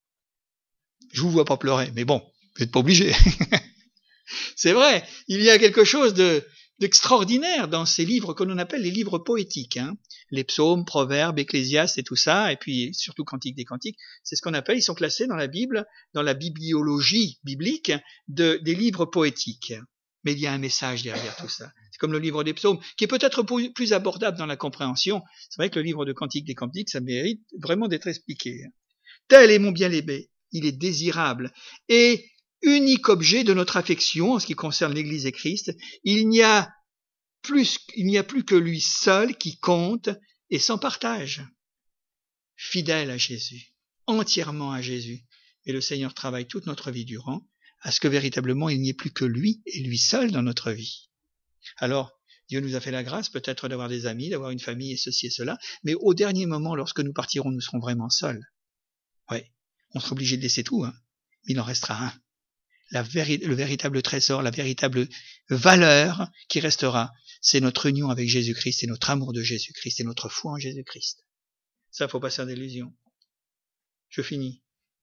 Je vous vois pas pleurer, mais bon, vous n'êtes pas obligé. C'est vrai, il y a quelque chose de, d'extraordinaire dans ces livres que l'on appelle les livres poétiques, hein. Les psaumes, proverbes, ecclésiastes et tout ça, et puis surtout cantiques des cantiques, c'est ce qu'on appelle, ils sont classés dans la Bible, dans la bibliologie biblique de, des livres poétiques. Mais il y a un message derrière tout ça. C'est comme le livre des psaumes, qui est peut-être plus abordable dans la compréhension. C'est vrai que le livre de cantiques des cantiques, ça mérite vraiment d'être expliqué. Tel est mon bien-aimé, il est désirable, et unique objet de notre affection en ce qui concerne l'Église et Christ, il n'y a plus, il n'y a plus que lui seul qui compte et s'en partage. Fidèle à Jésus, entièrement à Jésus. Et le Seigneur travaille toute notre vie durant à ce que véritablement il n'y ait plus que lui et lui seul dans notre vie. Alors, Dieu nous a fait la grâce peut-être d'avoir des amis, d'avoir une famille et ceci et cela, mais au dernier moment, lorsque nous partirons, nous serons vraiment seuls. Ouais. on sera obligé de laisser tout, hein. Il en restera un. La véri- le véritable trésor, la véritable valeur qui restera, c'est notre union avec Jésus-Christ, c'est notre amour de Jésus-Christ, c'est notre foi en Jésus-Christ. Ça, faut pas faire d'illusions. Je finis.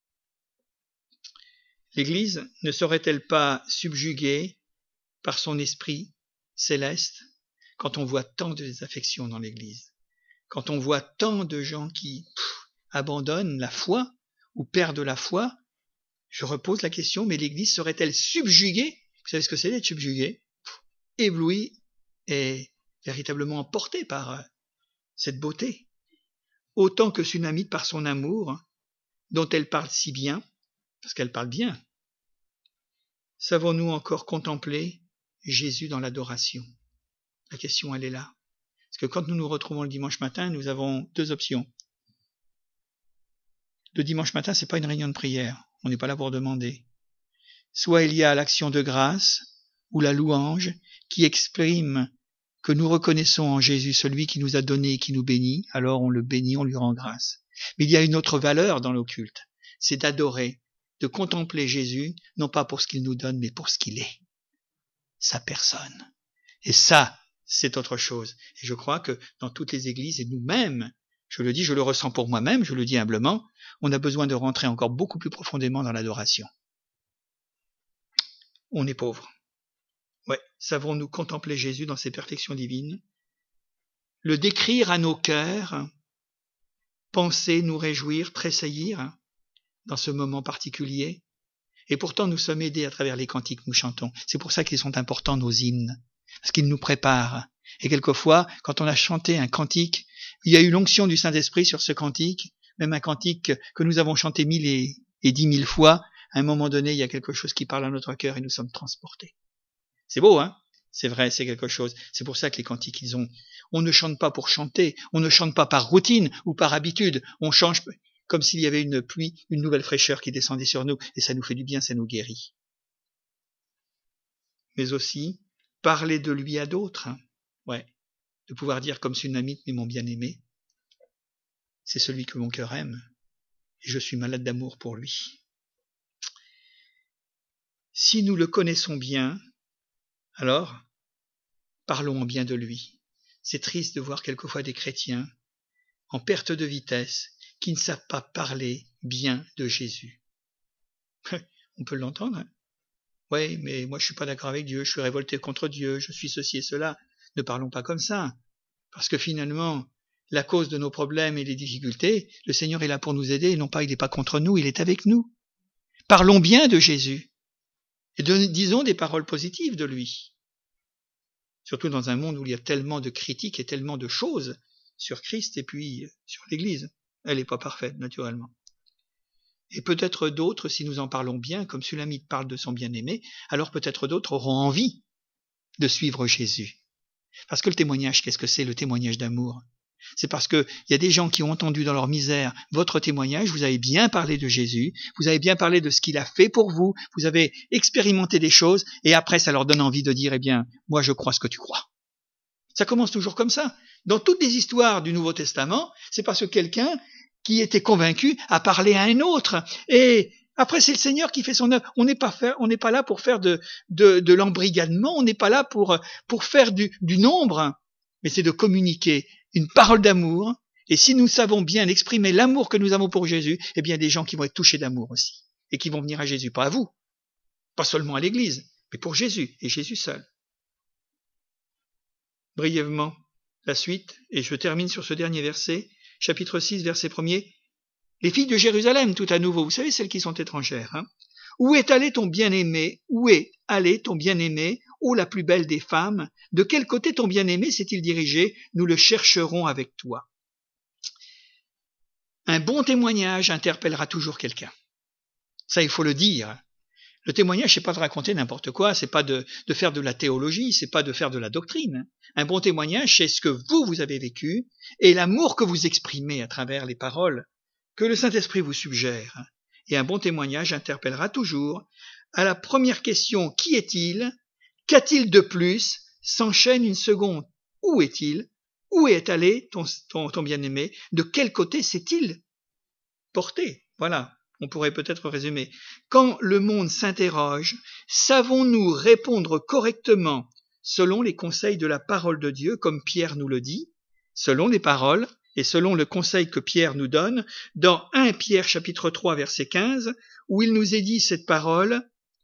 L'Église ne serait-elle pas subjuguée par son esprit céleste quand on voit tant de désaffection dans l'Église, quand on voit tant de gens qui pff, abandonnent la foi ou perdent la foi? Je repose la question, mais l'Église serait-elle subjuguée? Vous savez ce que c'est d'être subjugué? Éblouie et véritablement emportée par euh, cette beauté, autant que Sunamite par son amour, dont elle parle si bien, parce qu'elle parle bien. Savons-nous encore contempler Jésus dans l'adoration? La question, elle est là. Parce que quand nous nous retrouvons le dimanche matin, nous avons deux options. Le dimanche matin, c'est pas une réunion de prière. On n'est pas là pour demander. Soit il y a l'action de grâce ou la louange qui exprime que nous reconnaissons en Jésus celui qui nous a donné et qui nous bénit, alors on le bénit, on lui rend grâce. Mais il y a une autre valeur dans le culte, c'est d'adorer, de contempler Jésus, non pas pour ce qu'il nous donne, mais pour ce qu'il est, sa personne. Et ça, c'est autre chose. Et je crois que dans toutes les églises, et nous-mêmes, je le dis, je le ressens pour moi-même, je le dis humblement, on a besoin de rentrer encore beaucoup plus profondément dans l'adoration. On est pauvre. Ouais, savons-nous contempler Jésus dans ses perfections divines, le décrire à nos cœurs, penser, nous réjouir, tressaillir dans ce moment particulier. Et pourtant, nous sommes aidés à travers les cantiques que nous chantons. C'est pour ça qu'ils sont importants, nos hymnes, parce qu'ils nous préparent. Et quelquefois, quand on a chanté un cantique, il y a eu l'onction du Saint-Esprit sur ce cantique, même un cantique que nous avons chanté mille et, et dix mille fois, à un moment donné, il y a quelque chose qui parle à notre cœur et nous sommes transportés. C'est beau, hein? C'est vrai, c'est quelque chose. C'est pour ça que les cantiques, ils ont... On ne chante pas pour chanter, on ne chante pas par routine ou par habitude, on change comme s'il y avait une pluie, une nouvelle fraîcheur qui descendait sur nous, et ça nous fait du bien, ça nous guérit. Mais aussi, parler de lui à d'autres, hein. Ouais, de pouvoir dire comme Sunamite, mais mon bien-aimé, c'est celui que mon cœur aime, et je suis malade d'amour pour lui. Si nous le connaissons bien, alors, parlons en bien de lui. C'est triste de voir quelquefois des chrétiens en perte de vitesse qui ne savent pas parler bien de Jésus. On peut l'entendre, hein? Oui, mais moi je suis pas d'accord avec Dieu, je suis révolté contre Dieu, je suis ceci et cela. Ne parlons pas comme ça, parce que finalement, la cause de nos problèmes et des difficultés, le Seigneur est là pour nous aider, et non pas il n'est pas contre nous, il est avec nous. Parlons bien de Jésus. Et de, disons des paroles positives de lui. Surtout dans un monde où il y a tellement de critiques et tellement de choses sur Christ et puis sur l'Église. Elle n'est pas parfaite, naturellement. Et peut-être d'autres, si nous en parlons bien, comme Sulamite parle de son bien-aimé, alors peut-être d'autres auront envie de suivre Jésus. Parce que le témoignage, qu'est-ce que c'est le témoignage d'amour? C'est parce qu'il y a des gens qui ont entendu dans leur misère votre témoignage, vous avez bien parlé de Jésus, vous avez bien parlé de ce qu'il a fait pour vous, vous avez expérimenté des choses, et après ça leur donne envie de dire, eh bien, moi je crois ce que tu crois. Ça commence toujours comme ça. Dans toutes les histoires du Nouveau Testament, c'est parce que quelqu'un qui était convaincu a parlé à un autre, et après c'est le Seigneur qui fait son œuvre. On n'est pas faire, on n'est pas là pour faire de, de, de l'embrigadement, on n'est pas là pour, pour faire du, du nombre, mais c'est de communiquer une parole d'amour, et si nous savons bien exprimer l'amour que nous avons pour Jésus, eh bien des gens qui vont être touchés d'amour aussi, et qui vont venir à Jésus, pas à vous, pas seulement à l'Église, mais pour Jésus, et Jésus seul. Brièvement, la suite, et je termine sur ce dernier verset, chapitre six, verset premier, les filles de Jérusalem, tout à nouveau, vous savez, celles qui sont étrangères, hein. Où est allé ton bien-aimé? Où est allé ton bien-aimé? Ô la plus belle des femmes, de quel côté ton bien-aimé s'est-il dirigé? Nous le chercherons avec toi. Un bon témoignage interpellera toujours quelqu'un. Ça, il faut le dire. Le témoignage, c'est pas de raconter n'importe quoi, c'est pas de, de faire de la théologie, c'est pas de faire de la doctrine. Un bon témoignage, c'est ce que vous, vous avez vécu, et l'amour que vous exprimez à travers les paroles que le Saint-Esprit vous suggère. Et un bon témoignage interpellera toujours. À la première question, qui est-il? Qu'a-t-il de plus? S'enchaîne une seconde. Où est-il? Où est allé ton, ton, ton bien-aimé? De quel côté s'est-il porté? Voilà. on pourrait peut-être résumer. Quand le monde s'interroge, savons-nous répondre correctement selon les conseils de la parole de Dieu, comme Pierre nous le dit, selon les paroles et selon le conseil que Pierre nous donne, dans premier Pierre chapitre trois verset quinze, où il nous est dit cette parole: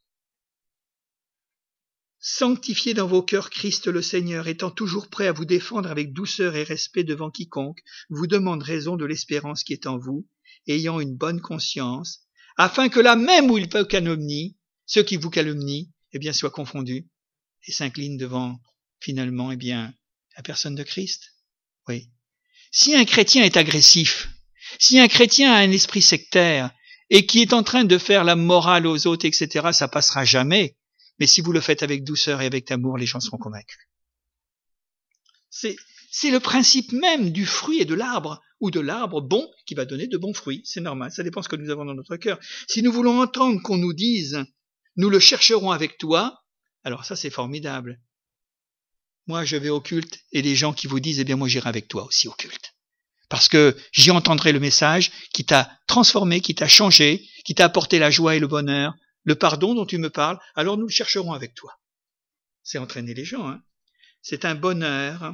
« Sanctifiez dans vos cœurs Christ le Seigneur, étant toujours prêt à vous défendre avec douceur et respect devant quiconque vous demande raison de l'espérance qui est en vous, ayant une bonne conscience, afin que là même où il peut calomnie, ceux qui vous calomnient, eh bien, soient confondus et s'inclinent devant, finalement, eh bien, la personne de Christ. » Oui. Si un chrétien est agressif, si un chrétien a un esprit sectaire et qui est en train de faire la morale aux autres, et cetera, ça passera jamais. Mais si vous le faites avec douceur et avec amour, les gens seront convaincus. C'est, c'est le principe même du fruit et de l'arbre, ou de l'arbre bon qui va donner de bons fruits. C'est normal, ça dépend de ce que nous avons dans notre cœur. Si nous voulons entendre qu'on nous dise « nous le chercherons avec toi », alors ça c'est formidable. Moi je vais au culte et les gens qui vous disent « eh bien moi j'irai avec toi aussi au culte ». Parce que j'y entendrai le message qui t'a transformé, qui t'a changé, qui t'a apporté la joie et le bonheur, le pardon dont tu me parles, alors nous le chercherons avec toi. C'est entraîner les gens. Hein. C'est un bonheur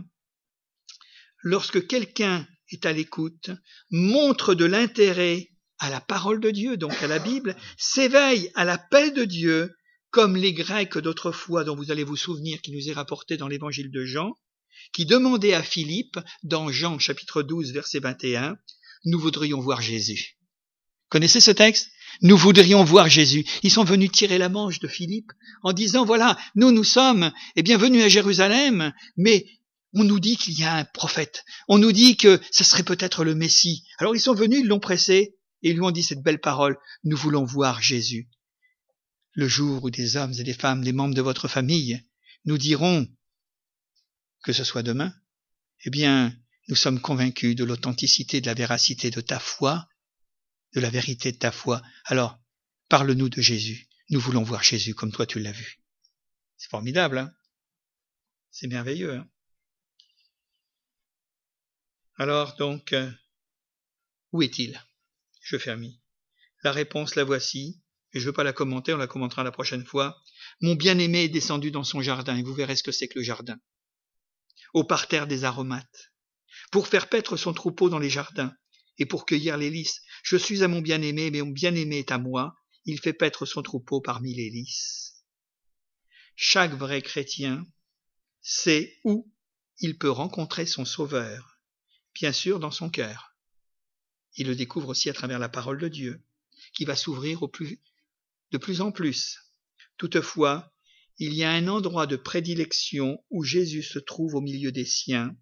lorsque quelqu'un est à l'écoute, montre de l'intérêt à la parole de Dieu, donc à la Bible, s'éveille à l'appel de Dieu, comme les Grecs d'autrefois, dont vous allez vous souvenir, qui nous est rapporté dans l'évangile de Jean, qui demandaient à Philippe, dans Jean chapitre douze, verset vingt et un, « Nous voudrions voir Jésus ». Connaissez ce texte ? Nous voudrions voir Jésus. Ils sont venus tirer la manche de Philippe en disant, voilà, nous, nous sommes eh bien, venus à Jérusalem, mais on nous dit qu'il y a un prophète. On nous dit que ce serait peut-être le Messie. Alors ils sont venus, ils l'ont pressé et ils lui ont dit cette belle parole, nous voulons voir Jésus. Le jour où des hommes et des femmes, des membres de votre famille, nous diront, que ce soit demain, eh bien, nous sommes convaincus de l'authenticité, de la véracité de ta foi, de la vérité de ta foi. Alors, parle-nous de Jésus. Nous voulons voir Jésus comme toi tu l'as vu. C'est formidable, hein? C'est merveilleux, hein? Alors, donc, euh, où est-il? Je fermis. La réponse, la voici, et je ne veux pas la commenter, on la commentera la prochaine fois. Mon bien-aimé est descendu dans son jardin, et vous verrez ce que c'est que le jardin. Au parterre des aromates, pour faire paître son troupeau dans les jardins, et pour cueillir les lys. Je suis à mon bien-aimé, mais mon bien-aimé est à moi. Il fait paître son troupeau parmi les lys. Chaque vrai chrétien sait où il peut rencontrer son Sauveur, bien sûr dans son cœur. Il le découvre aussi à travers la parole de Dieu, qui va s'ouvrir au plus, de plus en plus. Toutefois, il y a un endroit de prédilection où Jésus se trouve au milieu des siens,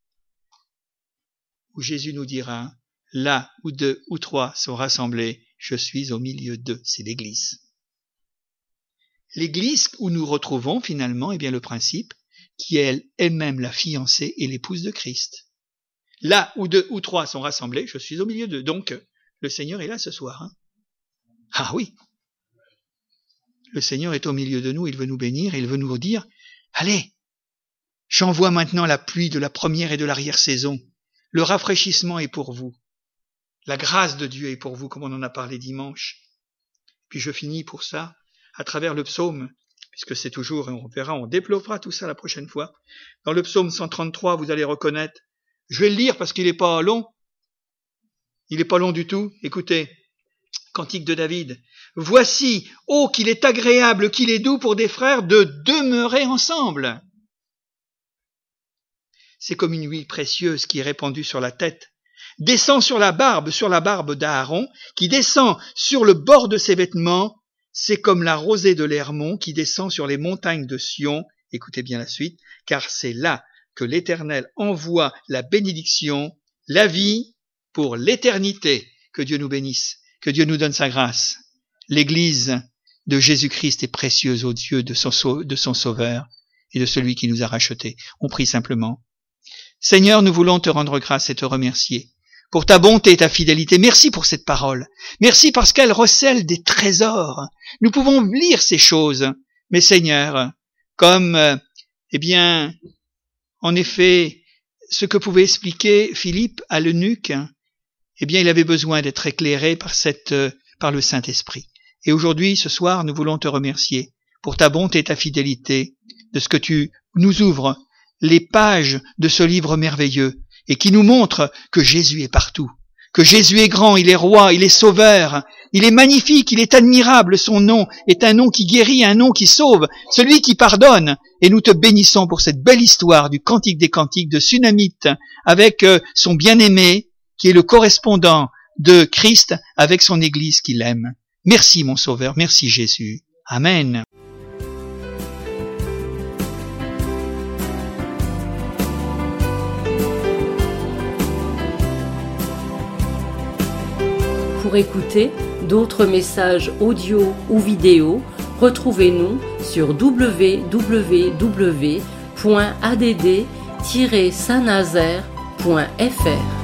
où Jésus nous dira, là où deux ou trois sont rassemblés, je suis au milieu d'eux. C'est l'Église. L'Église où nous retrouvons finalement eh bien, le principe qui est elle-même la fiancée et l'épouse de Christ. Là où deux ou trois sont rassemblés, je suis au milieu d'eux. Donc, le Seigneur est là ce soir. Hein. Ah oui, le Seigneur est au milieu de nous, il veut nous bénir et il veut nous dire, allez, j'envoie maintenant la pluie de la première et de l'arrière-saison. Le rafraîchissement est pour vous. La grâce de Dieu est pour vous, comme on en a parlé dimanche. Puis je finis pour ça, à travers le psaume, puisque c'est toujours, on verra, on développera tout ça la prochaine fois. Dans le psaume cent trente-trois, vous allez reconnaître, je vais le lire parce qu'il n'est pas long. Il n'est pas long du tout. Écoutez, Cantique de David. Voici, ô qu'il est agréable, qu'il est doux pour des frères de demeurer ensemble. C'est comme une huile précieuse qui est répandue sur la tête, descend sur la barbe, sur la barbe d'Aaron, qui descend sur le bord de ses vêtements. C'est comme la rosée de l'Hermon qui descend sur les montagnes de Sion. Écoutez bien la suite, car c'est là que l'Éternel envoie la bénédiction, la vie pour l'éternité. Que Dieu nous bénisse, que Dieu nous donne sa grâce. L'Église de Jésus-Christ est précieuse aux yeux de son, de son Sauveur et de celui qui nous a rachetés. On prie simplement. Seigneur, nous voulons te rendre grâce et te remercier pour ta bonté et ta fidélité. Merci pour cette parole. Merci parce qu'elle recèle des trésors. Nous pouvons lire ces choses. Mais Seigneur, comme, euh, eh bien, en effet, ce que pouvait expliquer Philippe à l'eunuque, eh bien, il avait besoin d'être éclairé par cette par le Saint-Esprit. Et aujourd'hui, ce soir, nous voulons te remercier pour ta bonté et ta fidélité, de ce que tu nous ouvres les pages de ce livre merveilleux et qui nous montre que Jésus est partout, que Jésus est grand, il est roi, il est sauveur, il est magnifique, il est admirable, son nom est un nom qui guérit, un nom qui sauve, celui qui pardonne. Et nous te bénissons pour cette belle histoire du Cantique des Cantiques de Sunamite avec son bien-aimé qui est le correspondant de Christ avec son Église qu'il aime. Merci mon Sauveur, merci Jésus. Amen. Pour écouter d'autres messages audio ou vidéo, retrouvez-nous sur w w w point a d d tiret saint nazaire point f r.